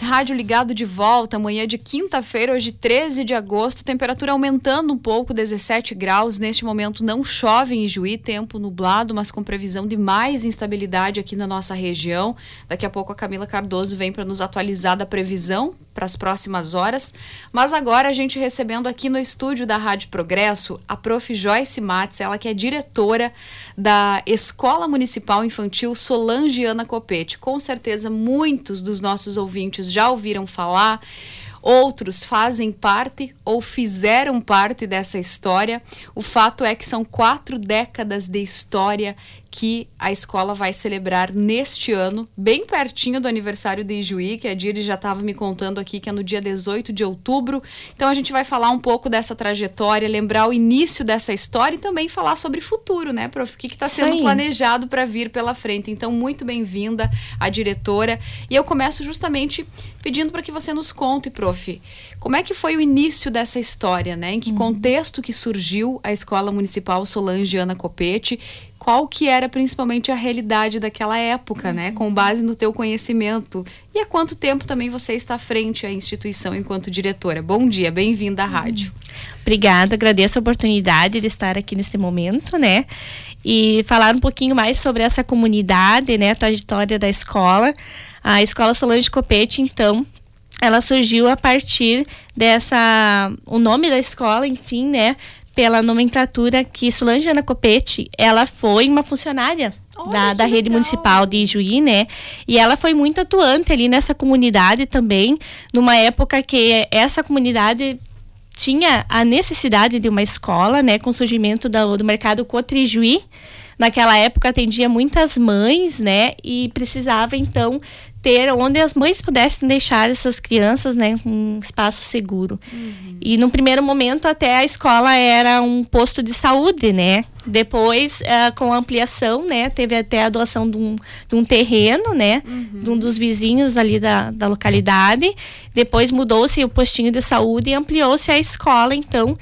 Rádio Ligado de volta, amanhã de quinta-feira, hoje 13 de agosto, temperatura aumentando um pouco, 17 graus. Neste momento não chove em Ijuí, tempo nublado, mas com previsão de mais instabilidade aqui na nossa região. Daqui a pouco a Camila Cardoso vem para nos atualizar da previsão para as próximas horas. Mas agora a gente recebendo aqui no estúdio da Rádio Progresso a Prof. Joyce Matz, ela que é diretora da Escola Municipal Infantil Solange Ana Copete. Com certeza muitos dos nossos ouvintes já ouviram falar, outros fazem parte ou fizeram parte dessa história. O fato é que são 4 décadas de história que a escola vai celebrar neste ano, bem pertinho do aniversário de Ijuí, que a Diri já estava me contando aqui, que é no dia 18 de outubro. Então a gente vai falar um pouco dessa trajetória, lembrar o início dessa história e também falar sobre futuro, né, prof? O que está sendo planejado para vir pela frente. Então, muito bem-vinda a diretora. E eu começo justamente pedindo para que você nos conte, prof, como é que foi o início dessa história, né? Em que contexto que surgiu a Escola Municipal Solange Ana Copete? Qual que era principalmente a realidade daquela época, né? Com base no teu conhecimento. E há quanto tempo também você está à frente à instituição enquanto diretora? Bom dia, bem-vinda à rádio. Obrigada, agradeço a oportunidade de estar aqui nesse momento, né? E falar um pouquinho mais sobre essa comunidade, né? A trajetória da escola. A Escola Solange Copete, então, ela surgiu a partir o nome da escola, enfim, né? Pela nomenclatura que Solange Ana Copete, ela foi uma funcionária da rede municipal de Ijuí, né? E ela foi muito atuante ali nessa comunidade também, numa época que essa comunidade tinha a necessidade de uma escola, né? Com o surgimento do mercado Cotrijuí. Naquela época atendia muitas mães, né? E precisava, então, ter onde as mães pudessem deixar essas crianças, né? Um espaço seguro. E no primeiro momento até a escola era um posto de saúde, né? Depois, com a ampliação, né? Teve até a doação de um terreno, né? De um dos vizinhos ali da localidade. Depois mudou-se o postinho de saúde e ampliou-se a escola, então,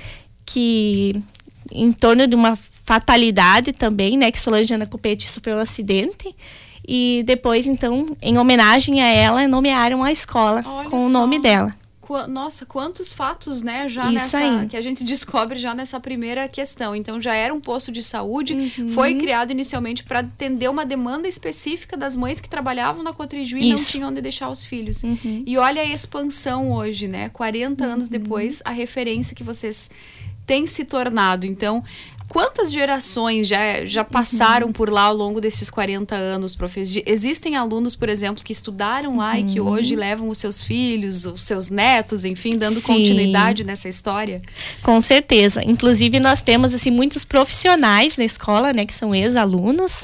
que em torno de uma fatalidade também, né, que Solange Ana Copete sofreu um acidente e depois, então, em homenagem a ela, nomearam a escola com o nome dela. Nossa, quantos fatos, né, já nessa, que a gente descobre já nessa primeira questão. Então, já era um posto de saúde, foi criado inicialmente para atender uma demanda específica das mães que trabalhavam na Cotrijuí e não tinham onde deixar os filhos. E olha a expansão hoje, né, 40 anos depois, a referência que vocês têm se tornado. Então, quantas gerações já passaram por lá ao longo desses 40 anos, professor? Existem alunos, por exemplo, que estudaram lá e que hoje levam os seus filhos, os seus netos, enfim, dando continuidade nessa história? Com certeza. Inclusive, nós temos assim, muitos profissionais na escola, né, que são ex-alunos.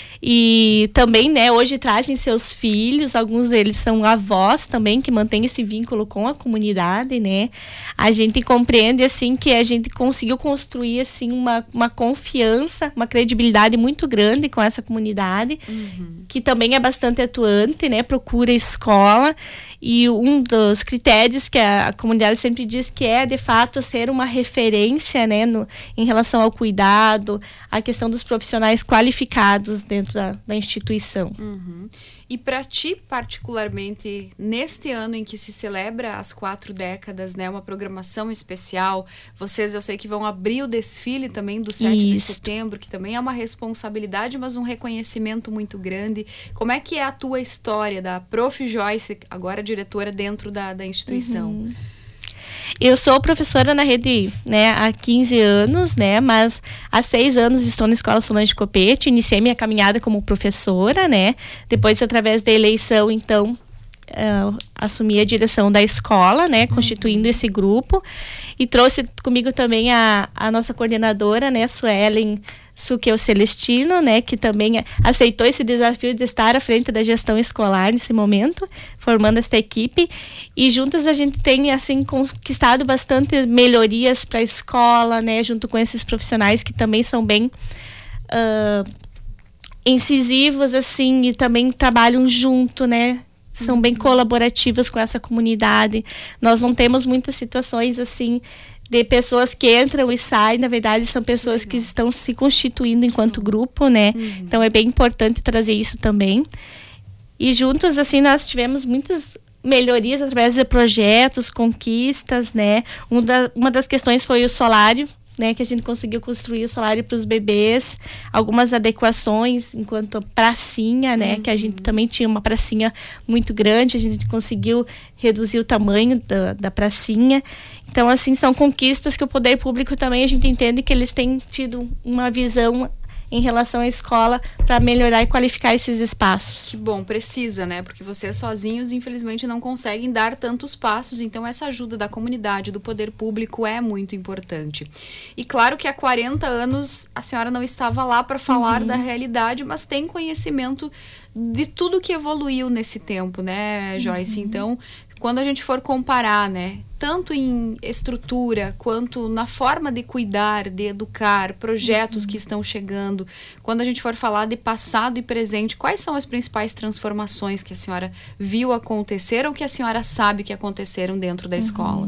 E também, né, hoje trazem seus filhos, alguns deles são avós também, que mantêm esse vínculo com a comunidade, né? A gente compreende, assim, que a gente conseguiu construir, assim, uma confiança, uma credibilidade muito grande com essa comunidade, que também é bastante atuante, né? Procura escola. E um dos critérios que a comunidade sempre diz que é, de fato, ser uma referência, né, em relação ao cuidado, a questão dos profissionais qualificados dentro da instituição. E para ti, particularmente, neste ano em que se celebra as 4 décadas, né, uma programação especial, vocês, eu sei que vão abrir o desfile também do 7 de setembro, que também é uma responsabilidade, mas um reconhecimento muito grande. Como é que é a tua história da Prof. Joyce, agora diretora dentro da instituição? Eu sou professora na rede, né, há 15 anos, né, mas há 6 anos estou na Escola Solange Copete. Iniciei minha caminhada como professora, né, depois através da eleição, então, assumi a direção da escola, né, constituindo esse grupo, e trouxe comigo também a nossa coordenadora, né, Suelen Suqueu Celestino, né, que também aceitou esse desafio de estar à frente da gestão escolar nesse momento, formando esta equipe, e juntas a gente tem, assim, conquistado bastante melhorias para a escola, né, junto com esses profissionais que também são bem incisivos, assim, e também trabalham junto, né, são bem colaborativas com essa comunidade. Nós não temos muitas situações, assim, de pessoas que entram e saem. Na verdade, são pessoas que estão se constituindo enquanto grupo, né? Então, é bem importante trazer isso também. E juntos, assim, nós tivemos muitas melhorias através de projetos, conquistas, né? Uma das questões foi o solário, né, que a gente conseguiu construir o salário para os bebês, algumas adequações enquanto pracinha, né, que a gente também tinha uma pracinha muito grande, a gente conseguiu reduzir o tamanho da pracinha. Então, assim, são conquistas que o poder público também, a gente entende que eles têm tido uma visão em relação à escola para melhorar e qualificar esses espaços. Que bom, precisa, né? Porque vocês sozinhos, infelizmente, não conseguem dar tantos passos, então essa ajuda da comunidade, do poder público é muito importante. E claro que há 40 anos a senhora não estava lá para falar da realidade, mas tem conhecimento de tudo que evoluiu nesse tempo, né, Joyce? Então, quando a gente for comparar, né, tanto em estrutura quanto na forma de cuidar, de educar, projetos que estão chegando, quando a gente for falar de passado e presente, quais são as principais transformações que a senhora viu acontecer ou que a senhora sabe que aconteceram dentro da escola?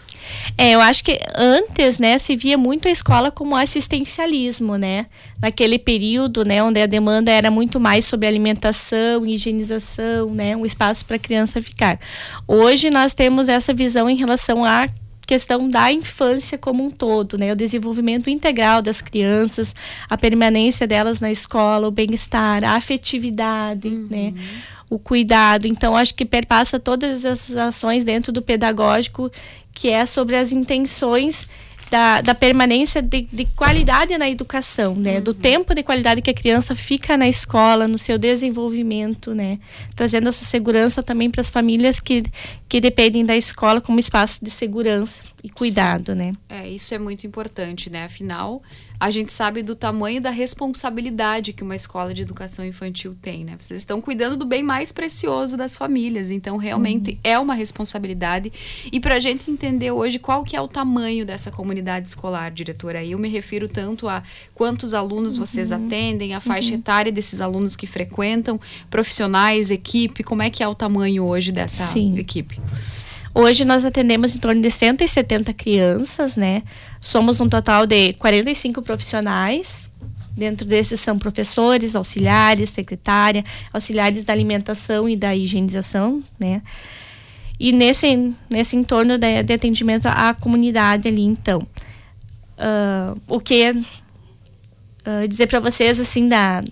Eu acho que antes, né, se via muito a escola como assistencialismo, né? Naquele período, né, onde a demanda era muito mais sobre alimentação, higienização, né, um espaço para a criança ficar. Hoje nós temos essa visão em relação à questão da infância como um todo, né? O desenvolvimento integral das crianças, a permanência delas na escola, o bem-estar, a afetividade, né? O cuidado. Então, acho que perpassa todas essas ações dentro do pedagógico, que é sobre as intenções da permanência de qualidade na educação, né? Do tempo de qualidade que a criança fica na escola, no seu desenvolvimento, né? Trazendo essa segurança também para as famílias que dependem da escola como espaço de segurança e cuidado, né? Isso é muito importante, né? Afinal, a gente sabe do tamanho da responsabilidade que uma escola de educação infantil tem, né? Vocês estão cuidando do bem mais precioso das famílias, então realmente é uma responsabilidade. E para a gente entender hoje qual que é o tamanho dessa comunidade escolar, diretora, aí eu me refiro tanto a quantos alunos vocês atendem, a faixa etária desses alunos que frequentam, profissionais, equipe, como é que é o tamanho hoje dessa equipe? Hoje nós atendemos em torno de 170 crianças, né? Somos um total de 45 profissionais. Dentro desses são professores, auxiliares, secretária, auxiliares da alimentação e da higienização, né? E nesse entorno de atendimento à comunidade ali, então. O que dizer para vocês, assim,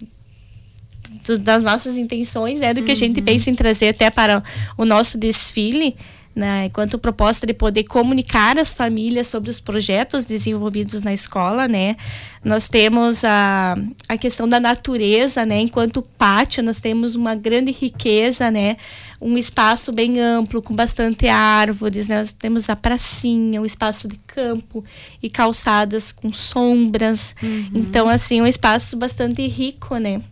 das nossas intenções, né? Do que a gente pensa em trazer até para o nosso desfile, né, enquanto proposta de poder comunicar às famílias sobre os projetos desenvolvidos na escola, né? Nós temos a questão da natureza, né? Enquanto pátio, nós temos uma grande riqueza, né? Um espaço bem amplo, com bastante árvores, né? Nós temos a pracinha, um espaço de campo e calçadas com sombras. Então, assim, um espaço bastante rico, né?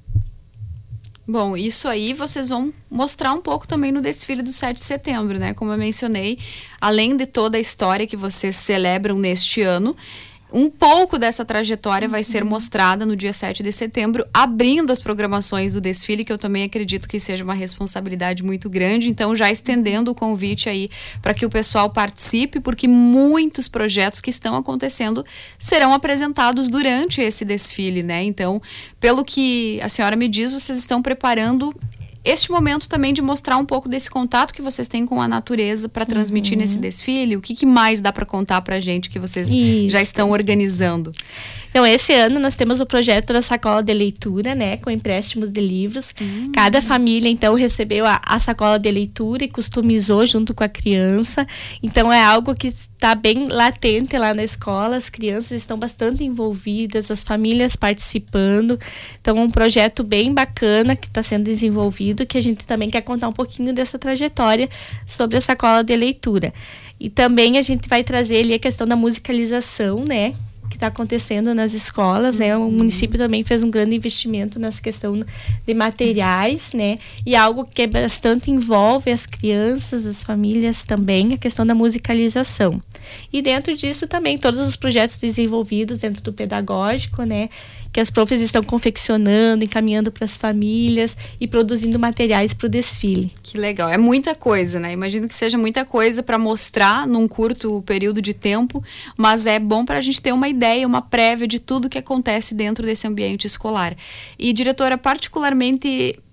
Bom, isso aí vocês vão mostrar um pouco também no desfile do 7 de setembro, né? Como eu mencionei, além de toda a história que vocês celebram neste ano, um pouco dessa trajetória vai ser mostrada no dia 7 de setembro, abrindo as programações do desfile, que eu também acredito que seja uma responsabilidade muito grande. Então, já estendendo o convite aí para que o pessoal participe, porque muitos projetos que estão acontecendo serão apresentados durante esse desfile, né? Então, pelo que a senhora me diz, vocês estão preparando este momento também de mostrar um pouco desse contato que vocês têm com a natureza para transmitir nesse desfile. O que mais dá para contar para a gente que vocês já estão organizando? Então, esse ano nós temos o projeto da sacola de leitura, né, com empréstimos de livros. Cada família, então, recebeu a sacola de leitura e customizou junto com a criança. Então, é algo que está bem latente lá na escola. As crianças estão bastante envolvidas, as famílias participando. Então, um projeto bem bacana que está sendo desenvolvido, que a gente também quer contar um pouquinho dessa trajetória sobre a sacola de leitura. E também a gente vai trazer ali a questão da musicalização, né, que está acontecendo nas escolas, né? O município também fez um grande investimento nessa questão de materiais, né? E algo que bastante envolve as crianças, as famílias também, a questão da musicalização. E dentro disso também todos os projetos desenvolvidos dentro do pedagógico, né? Que as profs estão confeccionando, encaminhando para as famílias e produzindo materiais para o desfile. Que legal, é muita coisa, né? Imagino que seja muita coisa para mostrar num curto período de tempo, mas é bom para a gente ter uma ideia, uma prévia de tudo que acontece dentro desse ambiente escolar. E, diretora, particularmente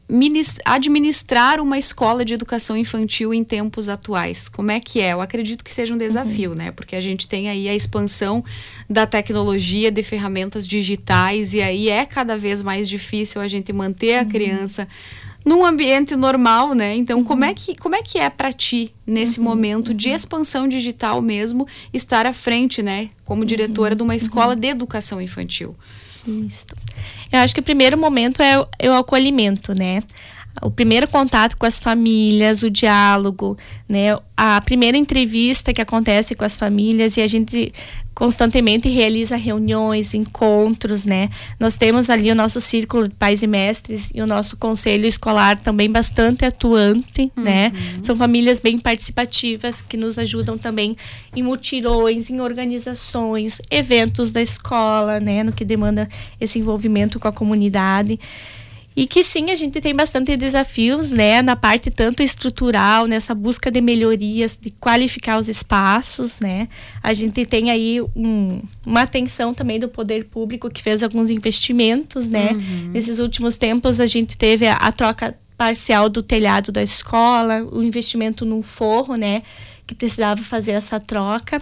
administrar uma escola de educação infantil em tempos atuais? Como é que é? Eu acredito que seja um desafio, né? Porque a gente tem aí a expansão da tecnologia, de ferramentas digitais, e aí é cada vez mais difícil a gente manter a criança num ambiente normal, né? Então, como é que é para ti, nesse momento de expansão digital mesmo, estar à frente, né? Como diretora de uma escola de educação infantil? Isso. Eu acho que o primeiro momento é o acolhimento, né? O primeiro contato com as famílias, o diálogo, né? A primeira entrevista que acontece com as famílias, e a gente constantemente realiza reuniões, encontros, né? Nós temos ali o nosso círculo de pais e mestres e o nosso conselho escolar também bastante atuante, né? São famílias bem participativas que nos ajudam também em mutirões, em organizações, eventos da escola, né? No que demanda esse envolvimento com a comunidade. E que sim, a gente tem bastante desafios, né, na parte tanto estrutural, nessa busca de melhorias, de qualificar os espaços, né. A gente tem aí uma atenção também do poder público que fez alguns investimentos, né. Nesses últimos tempos a gente teve a troca parcial do telhado da escola, o investimento num forro, né, que precisava fazer essa troca.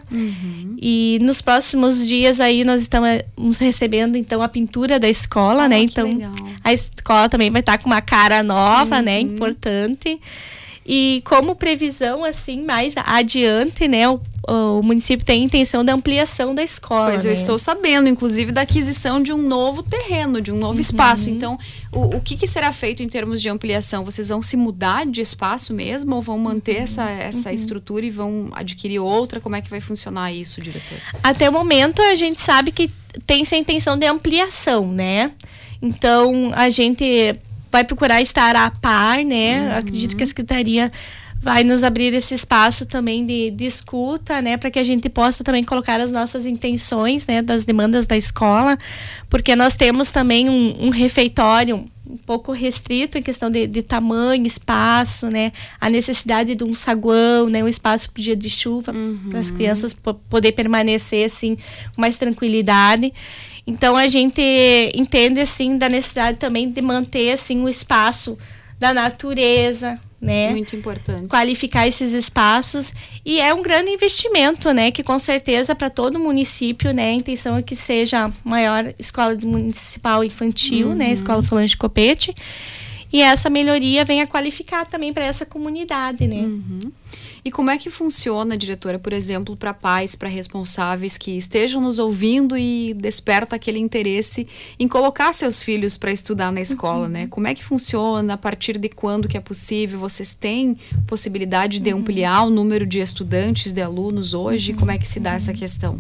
E nos próximos dias aí nós estamos recebendo então a pintura da escola, né? Então legal. A escola também vai estar com uma cara nova, né? Importante. E como previsão, assim, mais adiante, né, o município tem a intenção da ampliação da escola. Pois, né? Eu estou sabendo, inclusive, da aquisição de um novo terreno, de um novo espaço. Então, o que será feito em termos de ampliação? Vocês vão se mudar de espaço mesmo ou vão manter essa estrutura e vão adquirir outra? Como é que vai funcionar isso, diretor? Até o momento, a gente sabe que tem essa intenção de ampliação, né? Então, a gente vai procurar estar a par, né? Acredito que a Secretaria vai nos abrir esse espaço também de escuta, né? Para que a gente possa também colocar as nossas intenções, né? Das demandas da escola, porque nós temos também um refeitório um pouco restrito em questão de tamanho, espaço, né? A necessidade de um saguão, né? Um espaço para o dia de chuva, para as crianças poder permanecer, assim, com mais tranquilidade. Então, a gente entende, assim, da necessidade também de manter, assim, o espaço da natureza, né? Muito importante. Qualificar esses espaços. E é um grande investimento, né? Que, com certeza, para todo o município, né? A intenção é que seja a maior escola municipal infantil, né? Escola Solange de Copete. E essa melhoria vem a qualificar também para essa comunidade, né? E como é que funciona, diretora, por exemplo, para pais, para responsáveis que estejam nos ouvindo e desperta aquele interesse em colocar seus filhos para estudar na escola, né? Como é que funciona? A partir de quando que é possível? Vocês têm possibilidade de ampliar o número de estudantes, de alunos hoje? Como é que se dá essa questão?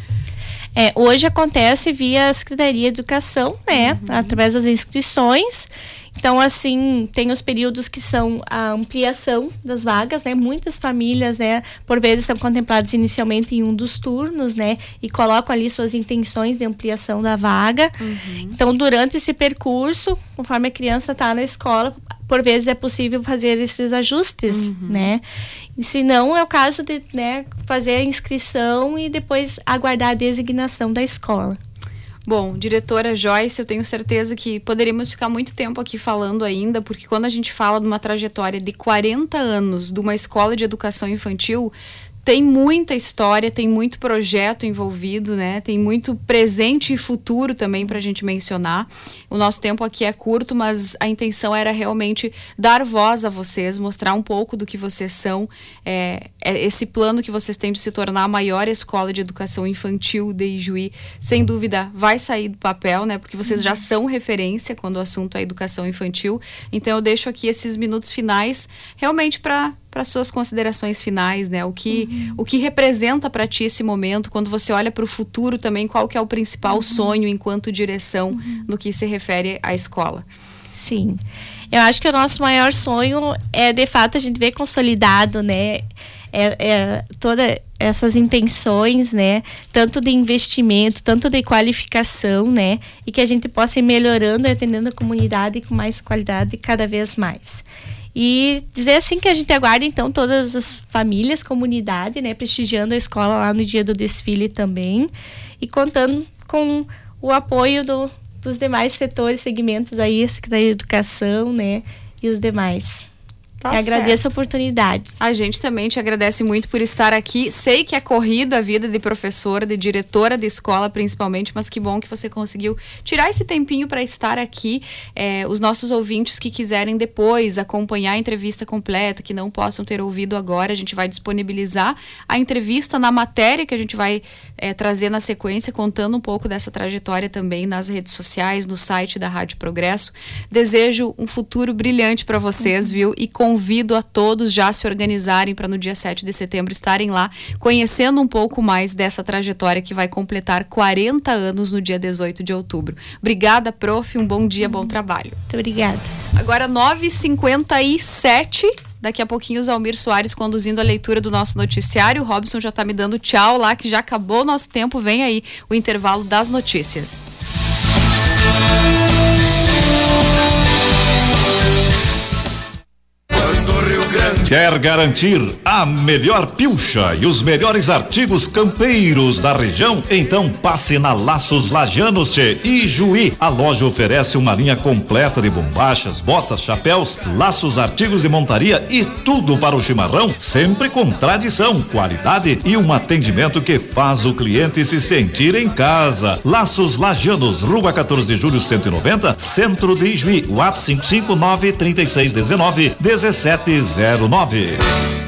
Hoje acontece via Secretaria de Educação, né? Através das inscrições. Então, assim, tem os períodos que são a ampliação das vagas, né? Muitas famílias, né, por vezes são contempladas inicialmente em um dos turnos, né? E colocam ali suas intenções de ampliação da vaga. Então, durante esse percurso, conforme a criança está na escola, por vezes é possível fazer esses ajustes, né? E se não, é o caso de, né, fazer a inscrição e depois aguardar a designação da escola. Bom, diretora Joyce, eu tenho certeza que poderíamos ficar muito tempo aqui falando ainda, porque quando a gente fala de uma trajetória de 40 anos de uma escola de educação infantil, tem muita história, tem muito projeto envolvido, né? Tem muito presente e futuro também para a gente mencionar. O nosso tempo aqui é curto, mas a intenção era realmente dar voz a vocês, mostrar um pouco do que vocês são, esse plano que vocês têm de se tornar a maior escola de educação infantil de Ijuí, sem dúvida vai sair do papel, né? Porque vocês já são referência quando o assunto é educação infantil. Então eu deixo aqui esses minutos finais realmente para suas considerações finais, né? O que representa para ti esse momento, quando você olha para o futuro também, qual que é o principal sonho enquanto direção no que se refere à escola? Sim, eu acho que o nosso maior sonho é, de fato, a gente ver consolidado, né? Todas essas intenções, né? Tanto de investimento, tanto de qualificação, né? E que a gente possa ir melhorando e atendendo a comunidade com mais qualidade cada vez mais. E dizer assim que a gente aguarda então todas as famílias, comunidade, né, prestigiando a escola lá no dia do desfile também e contando com o apoio dos demais setores, segmentos aí, Secretaria de Educação, né? E os demais. Agradeço a oportunidade. A gente também te agradece muito por estar aqui. Sei que é corrida a vida de professora, de diretora de escola principalmente, mas que bom que você conseguiu tirar esse tempinho para estar aqui. Os nossos ouvintes que quiserem depois acompanhar a entrevista completa, que não possam ter ouvido agora, a gente vai disponibilizar a entrevista na matéria que a gente vai trazer na sequência, contando um pouco dessa trajetória também nas redes sociais, no site da Rádio Progresso. Desejo um futuro brilhante para vocês, viu? E convido a todos já a se organizarem para no dia 7 de setembro estarem lá, conhecendo um pouco mais dessa trajetória que vai completar 40 anos no dia 18 de outubro. Obrigada, prof. Um bom dia, bom trabalho. Muito obrigada. Agora 9h57. Daqui a pouquinho o Zalmir Soares conduzindo a leitura do nosso noticiário. O Robson já está me dando tchau lá, que já acabou o nosso tempo. Vem aí o intervalo das notícias. Quer garantir a melhor pilcha e os melhores artigos campeiros da região? Então passe na Laços Lajanos Tchê Ijuí. A loja oferece uma linha completa de bombachas, botas, chapéus, laços, artigos de montaria e tudo para o chimarrão, sempre com tradição, qualidade e um atendimento que faz o cliente se sentir em casa. Laços Lajanos, Rua 14 de Julho 190, Centro de Ijuí. WhatsApp 559-3619-1709.